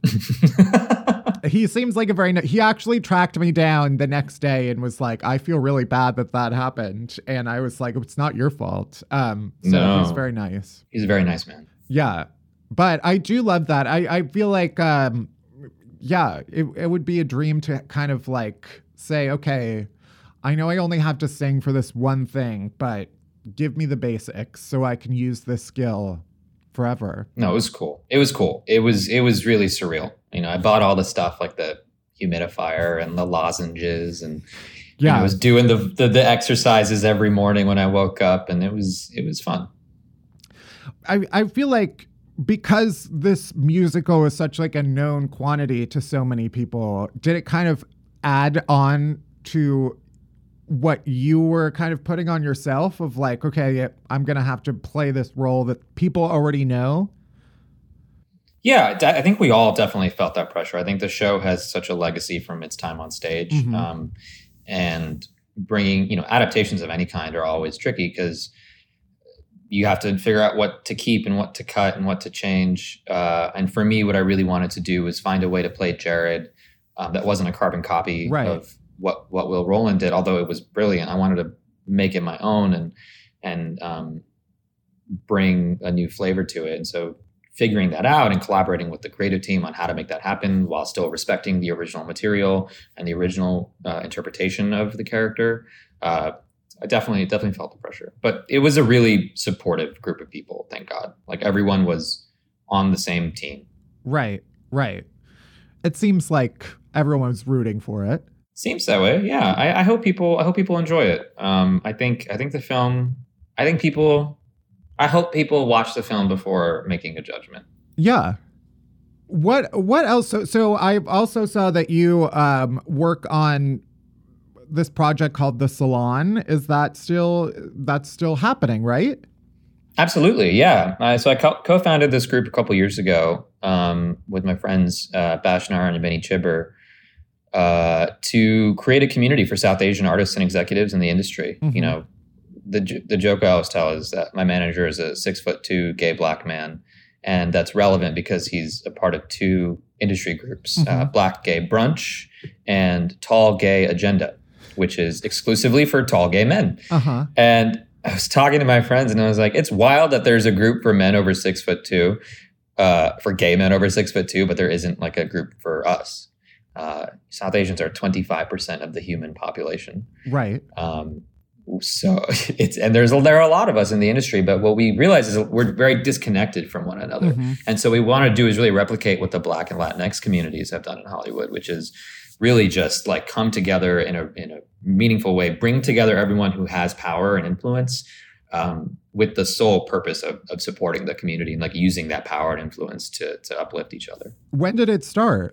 he seems like a very... No- he actually tracked me down the next day and was like, "I feel really bad that that happened." And I was like, "It's not your fault." Um, so no. He's very nice. He's a very nice man. Yeah. But I do love that. I, I feel like, um, yeah, it, it would be a dream to kind of like say, okay, I know I only have to sing for this one thing, but give me the basics so I can use this skill forever. No, it was cool. It was cool. It was it was really surreal. You know, I bought all the stuff like the humidifier and the lozenges, and yeah, you know, I was doing the, the the exercises every morning when I woke up, and it was it was fun. I I feel like, because this musical is such like a known quantity to so many people, did it kind of add on to what you were kind of putting on yourself of like, okay, I'm going to have to play this role that people already know? Yeah, I think we all definitely felt that pressure. I think the show has such a legacy from its time on stage. Mm-hmm. Um, and bringing, you know, adaptations of any kind are always tricky because you have to figure out what to keep and what to cut and what to change. Uh, and for me, what I really wanted to do was find a way to play Jared um, that wasn't a carbon copy right. of what, what Will Roland did, although it was brilliant. I wanted to make it my own and and um, bring a new flavor to it. And so figuring that out and collaborating with the creative team on how to make that happen while still respecting the original material and the original uh, interpretation of the character, uh, I definitely, definitely felt the pressure, but it was a really supportive group of people. Thank God. Like everyone was on the same team. Right. Right. It seems like everyone's rooting for it. Seems that way. Yeah. I, I hope people, I hope people enjoy it. Um, I think, I think the film, I think people, I hope people watch the film before making a judgment. Yeah. What, what else? So, so I also saw that you, um, work on this project called The Salon. Is that still, that's still happening, right? Absolutely. Yeah. Uh, so I co- co-founded this group a couple years ago um, with my friends, uh, Bashnar and Benny Chibber, uh, to create a community for South Asian artists and executives in the industry. Mm-hmm. You know, the the joke I always tell is that my manager is a six foot two gay black man. And that's relevant because he's a part of two industry groups, mm-hmm. uh, Black Gay Brunch and Tall Gay Agenda, which is exclusively for tall gay men. Uh-huh. And I was talking to my friends and I was like, it's wild that there's a group for men over six foot two, uh, for gay men over six foot two, but there isn't like a group for us. Uh, South Asians are twenty-five percent of the human population. Right. Um, so it's, and there's, there are a lot of us in the industry, but what we realize is that we're very disconnected from one another. Mm-hmm. And so what we want to do is really replicate what the Black and Latinx communities have done in Hollywood, which is really just like come together in a in a meaningful way, bring together everyone who has power and influence um, with the sole purpose of, of supporting the community and like using that power and influence to to uplift each other. When did it start?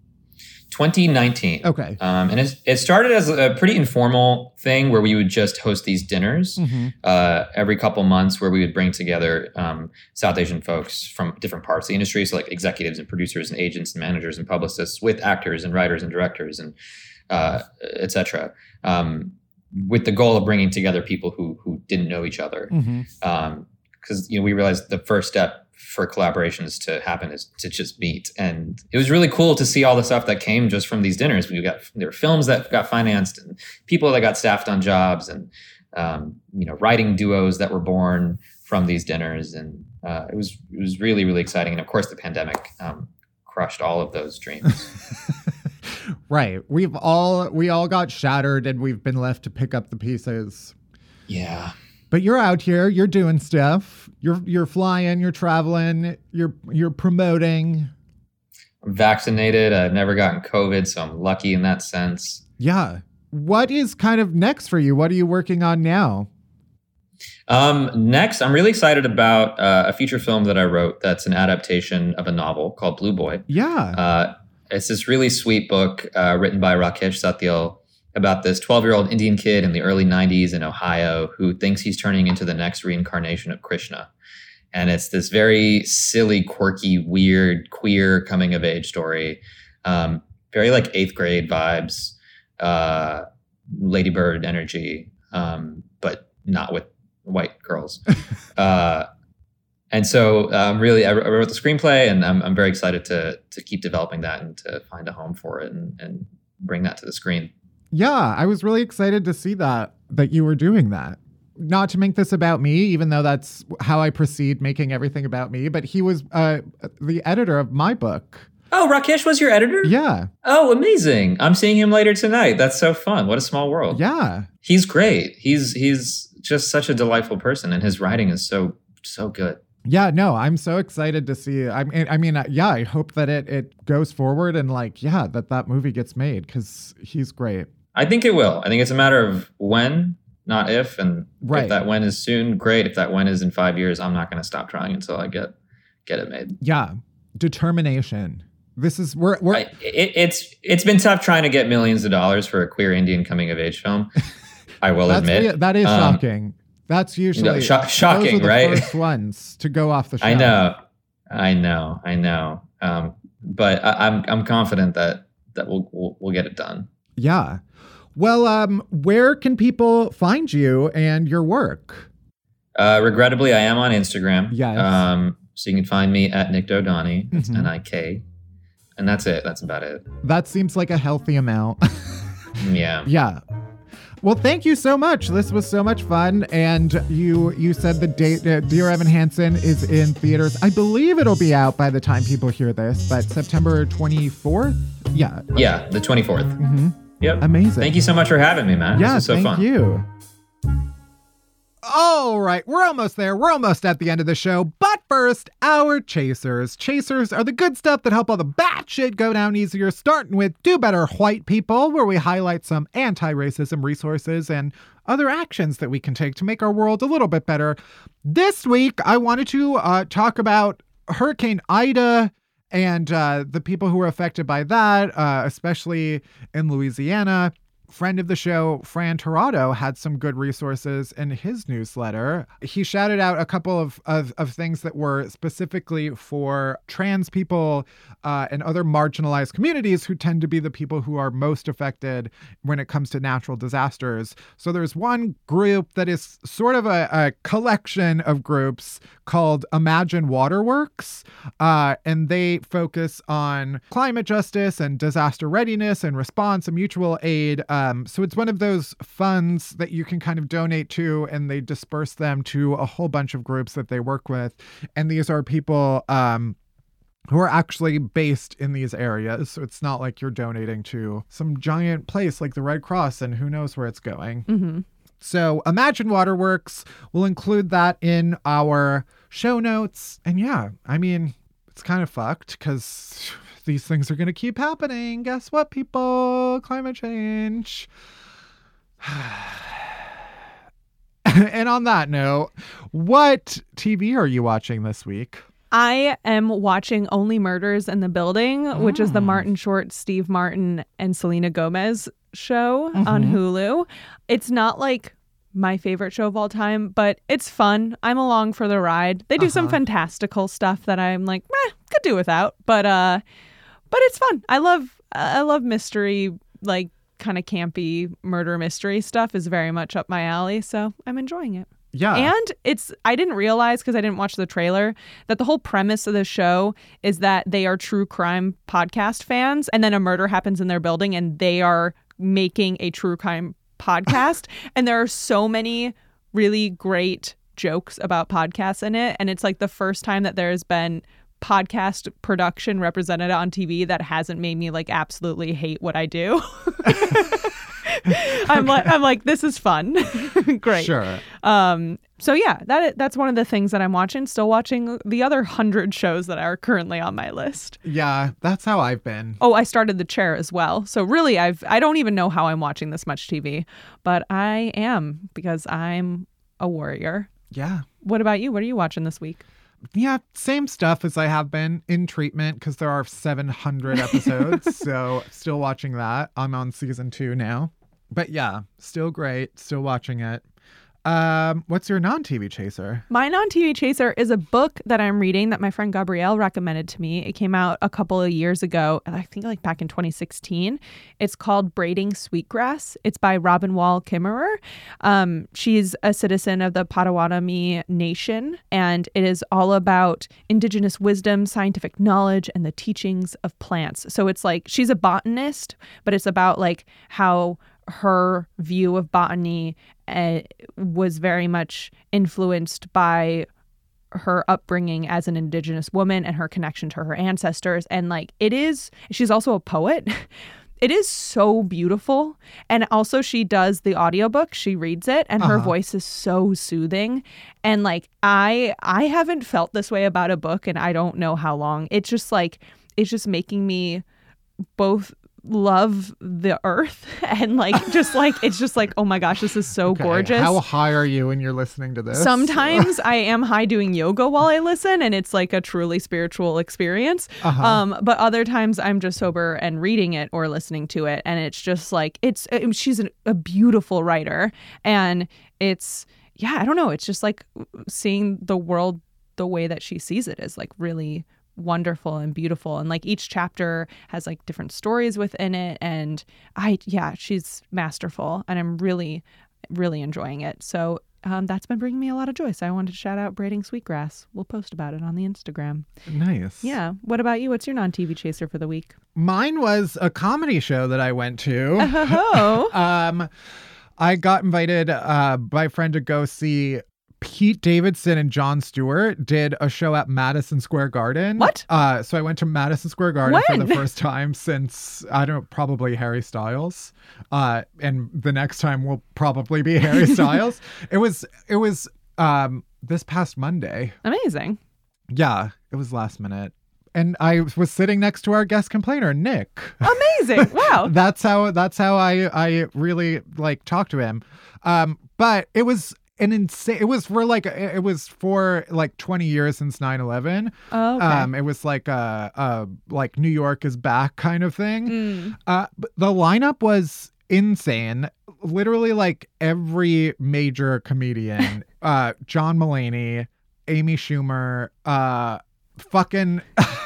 twenty nineteen. Okay. Um, and it, it started as a pretty informal thing where we would just host these dinners mm-hmm. uh, every couple months where we would bring together um, South Asian folks from different parts of the industry. So like executives and producers and agents and managers and publicists with actors and writers and directors and uh, et cetera. Um, with the goal of bringing together people who who didn't know each other. Mm-hmm. Um, 'cause, you know, we realized the first step for collaborations to happen is to just meet. And it was really cool to see all the stuff that came just from these dinners. We got, there were films that got financed and people that got staffed on jobs and, um, you know, writing duos that were born from these dinners. And uh, it was, it was really, really exciting. And of course the pandemic um, crushed all of those dreams. Right. We've all, we all got shattered and we've been left to pick up the pieces. Yeah. But you're out here, you're doing stuff. You're you're flying, you're traveling, you're you're promoting. I'm vaccinated. I've never gotten COVID, so I'm lucky in that sense. Yeah. What is kind of next for you? What are you working on now? Um, next, I'm really excited about uh, a feature film that I wrote that's an adaptation of a novel called Blue Boy. Yeah. Uh, it's this really sweet book uh, written by Rakesh Satyal about this twelve-year-old Indian kid in the early nineties in Ohio who thinks he's turning into the next reincarnation of Krishna. And it's this very silly, quirky, weird, queer coming-of-age story. Um, very like eighth grade vibes, uh, Lady Bird energy, um, but not with white girls. uh, and so um, really, I, I wrote the screenplay, and I'm, I'm very excited to to keep developing that and to find a home for it and, and bring that to the screen. Yeah, I was really excited to see that, that you were doing that. Not to make this about me, even though that's how I proceed making everything about me, but he was uh, the editor of my book. Oh, Rakesh was your editor? Yeah. Oh, amazing. I'm seeing him later tonight. That's so fun. What a small world. Yeah. He's great. He's he's just such a delightful person, and his writing is so, so good. Yeah, no, I'm so excited to see. I mean, I mean, yeah, I hope that it, it goes forward and like, yeah, that that movie gets made because he's great. I think it will. I think it's a matter of when, not if. And right. If that when is soon, great. If that when is in five years, I'm not going to stop trying until I get get it made. Yeah, determination. This is we're we're. I, it, it's it's been tough trying to get millions of dollars for a queer Indian coming of age film. I will That's admit re- that is um, shocking. That's usually no, sh- shocking, those are the right? First ones to go off the show. I know, I know, I know. Um, but I, I'm I'm confident that that we'll, we'll we'll get it done. Yeah. Well, um, where can people find you and your work? Uh, regrettably, I am on Instagram. Yes. Um, so you can find me at Nick Dodani. It's Mhm. N I K. And that's it. That's about it. That seems like a healthy amount. Yeah. Yeah. Well, thank you so much. This was so much fun. And you you said the date, uh, Dear Evan Hansen is in theaters. I believe it'll be out by the time people hear this, but September twenty-fourth? Yeah. Yeah, the twenty-fourth. Mm-hmm. Yep. Amazing. Thank you so much for having me, man. Yeah, this was so thank fun. you. All right, we're almost there. We're almost at the end of the show. But first, our chasers. Chasers are the good stuff that help all the bad shit go down easier, starting with Do Better White People, where we highlight some anti-racism resources and other actions that we can take to make our world a little bit better. This week, I wanted to uh, talk about Hurricane Ida and uh, the people who were affected by that, uh, especially in Louisiana. Friend of the show, Fran Tirado, had some good resources in his newsletter. He shouted out a couple of, of, of things that were specifically for trans people uh, and other marginalized communities who tend to be the people who are most affected when it comes to natural disasters. So there's one group that is sort of a, a collection of groups called Imagine Waterworks, uh, and they focus on climate justice and disaster readiness and response and mutual aid. Um, so it's one of those funds that you can kind of donate to, and they disperse them to a whole bunch of groups that they work with. And these are people um, who are actually based in these areas. So it's not like you're donating to some giant place like the Red Cross and who knows where it's going. Mm-hmm. So Imagine Waterworks, will include that in our show notes. And yeah, I mean, it's kind of fucked because these things are going to keep happening. Guess what, people? Climate change. And on that note, what T V are you watching this week? I am watching Only Murders in the Building, oh. which is the Martin Short, Steve Martin, and Selena Gomez show mm-hmm. on Hulu. It's not like my favorite show of all time, but it's fun. I'm along for the ride. They do uh-huh. some fantastical stuff that I'm like, eh, could do without, but uh, but it's fun. I love I love mystery, like kind of campy murder mystery stuff is very much up my alley, so I'm enjoying it. Yeah. And it's, I didn't realize because I didn't watch the trailer that the whole premise of the show is that they are true crime podcast fans and then a murder happens in their building and they are making a true crime podcast. And there are so many really great jokes about podcasts in it. And it's like the first time that there has been podcast production represented on T V that hasn't made me like absolutely hate what I do. I'm like, I'm like, this is fun. Great. Sure. Um, so yeah, that that's one of the things that I'm watching. Still watching the other hundred shows that are currently on my list. Yeah, that's how I've been. Oh, I started The Chair as well. So really, I've I don't even know how I'm watching this much T V, but I am because I'm a warrior. Yeah. What about you? What are you watching this week? Yeah, same stuff as I have been in treatment because there are seven hundred episodes. So still watching that. I'm on season two now. But yeah, still great. Still watching it. Um, what's your non-T V chaser? My non-T V chaser is a book that I'm reading that my friend Gabrielle recommended to me. It came out a couple of years ago, I think like back in twenty sixteen. It's called Braiding Sweetgrass. It's by Robin Wall Kimmerer. Um, she's a citizen of the Potawatomi Nation, and it is all about indigenous wisdom, scientific knowledge, and the teachings of plants. So it's like she's a botanist, but it's about like how her view of botany uh, was very much influenced by her upbringing as an indigenous woman and her connection to her ancestors. And like it is, she's also a poet. It is so beautiful. And also she does the audiobook. She reads it and her Uh-huh. voice is so soothing. And like I I haven't felt this way about a book and I don't know how long. It's just like it's just making me both love the earth and like just like it's just like, oh my gosh, this is so Okay, gorgeous. How high are you when you're listening to this? Sometimes I am high doing yoga while I listen and it's like a truly spiritual experience. Uh-huh. Um, but other times I'm just sober and reading it or listening to it. And it's just like, it's, it, she's an, a beautiful writer and it's, yeah, I don't know. It's just like seeing the world the way that she sees it is like really wonderful and beautiful. And like each chapter has like different stories within it. And I, yeah, she's masterful and I'm really, really enjoying it. So um, that's been bringing me a lot of joy. So I wanted to shout out Braiding Sweetgrass. We'll post about it on the Instagram. Nice. Yeah. What about you? What's your non-T V chaser for the week? Mine was a comedy show that I went to. Oh. um, I got invited uh, by a friend to go see Pete Davidson and Jon Stewart did a show at Madison Square Garden. What? Uh, so I went to Madison Square Garden When? for the first time since, I don't know, probably Harry Styles. Uh, and the next time will probably be Harry Styles. It was, it was um, this past Monday. Amazing. Yeah, it was last minute. And I was sitting next to our guest complainer, Nick. Amazing. Wow. that's how, that's how I, I really like talked to him. Um, but it was an insane, it was for like, it was for like twenty years since nine eleven. Oh, okay. Um, it was like a, a like New York is back kind of thing. Mm. Uh, but the lineup was insane. Literally like every major comedian, uh, John Mulaney, Amy Schumer, uh, fucking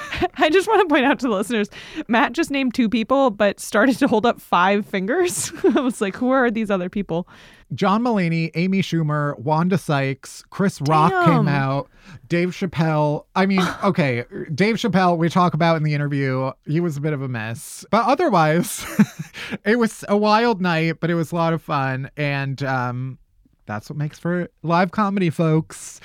I just want to point out to the listeners, Matt just named two people, but started to hold up five fingers. I was like, who are these other people? John Mulaney, Amy Schumer, Wanda Sykes, Chris Rock Damn. came out, Dave Chappelle. I mean, okay, Dave Chappelle, we talk about in the interview, he was a bit of a mess. But otherwise, it was a wild night, but it was a lot of fun. And um, that's what makes for live comedy, folks.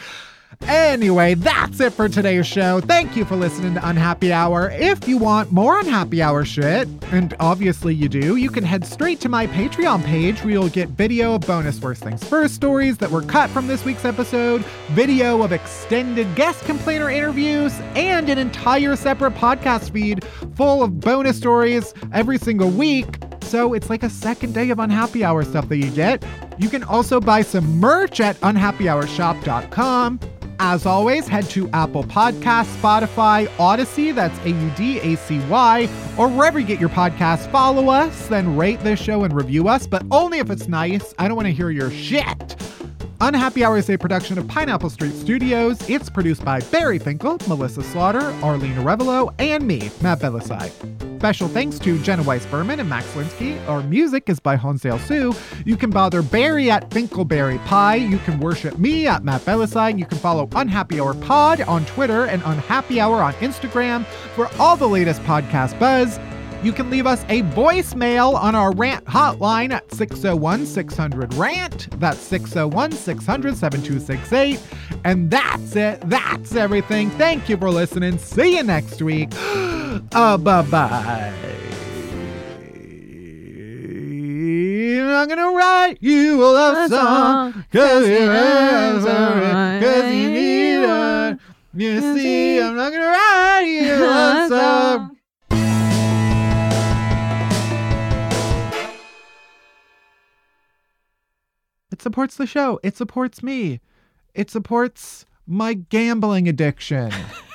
Anyway, that's it for today's show. Thank you for listening to Unhappy Hour. If you want more Unhappy Hour shit, and obviously you do, you can head straight to my Patreon page where you'll get video of bonus First Things First stories that were cut from this week's episode, video of extended guest complainer interviews, and an entire separate podcast feed full of bonus stories every single week. So it's like a second day of Unhappy Hour stuff that you get. You can also buy some merch at unhappy hour shop dot com. As always, head to Apple Podcasts, Spotify, Odyssey, that's A U D A C Y, or wherever you get your podcasts. Follow us, then rate this show and review us, but only if it's nice. I don't want to hear your shit. Unhappy Hour is a production of Pineapple Street Studios. It's produced by Barry Finkel, Melissa Slaughter, Arlene Arevalo, and me, Matt Belisai. Special thanks to Jenna Weiss-Berman and Max Linsky. Our music is by Hansdale Sue. You can bother Barry at Finkelberry Pie. You can worship me at Matt Belisine. You can follow Unhappy Hour Pod on Twitter and Unhappy Hour on Instagram for all the latest podcast buzz. You can leave us a voicemail on our rant hotline at six oh one, six hundred, rant. That's six oh one, six hundred, seven two six eight. And that's it. That's everything. Thank you for listening. See you next week. Uh, bye-bye. I'm gonna write you a love song cause you cause you need her. You see, I'm not gonna write you a love song. It supports the show. It supports me. It supports my gambling addiction.